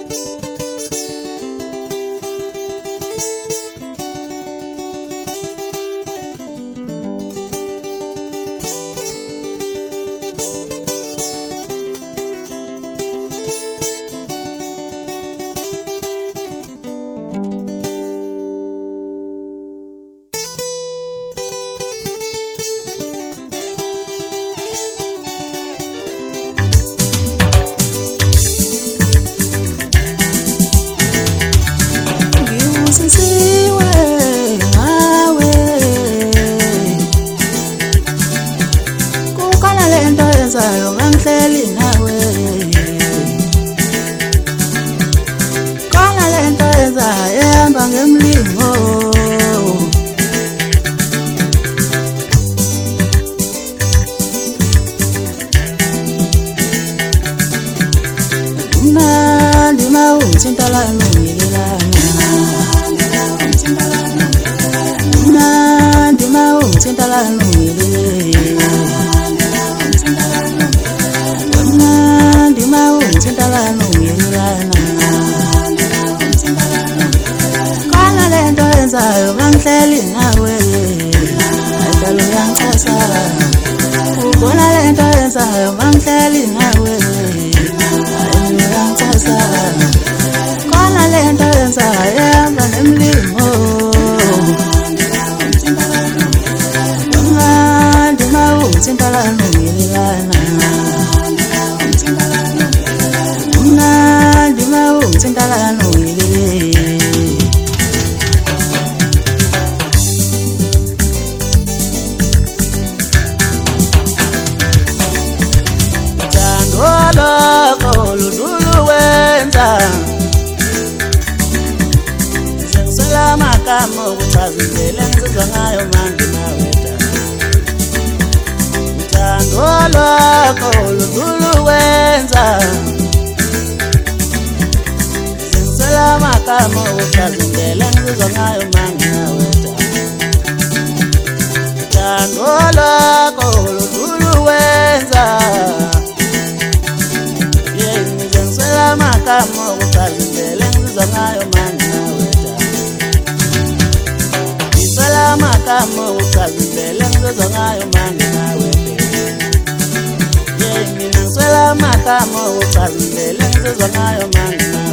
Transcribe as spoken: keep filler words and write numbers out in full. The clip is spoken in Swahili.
Sayo ngangihleli nawe Kona lento ezayo ehamba ngemlingo Mnandi mawuthinta la nungilelana Mnandi mawuthinta la nungilelana Tintala nungilana Kana lento enzayo ngangihleli nawe Ayidalo yangichasa Ubona lento enzayo ngangihleli nawe Ayidalo yangichasa Kana lento enzayo ehamba nemlimo Mnandi mawutintala nungilana Mnandi mawutintala nungilelana Loko ludulu wenza Sengisela makamo kuchazindele ngizizwa ngayo manje naweta Mthando loko ludulu wenza Sengisela makamo kuchazindele ngizizwa ngayo manje naweta Mthando loko ludulu wenza Makamo kuchazindele ngizizwa ngayo manje naweta Isela makamo kuchazindele ngizizwa ngayo manje naweta Yeah, mina ngisela makamo kuchazindele ngizizwa ngayo manje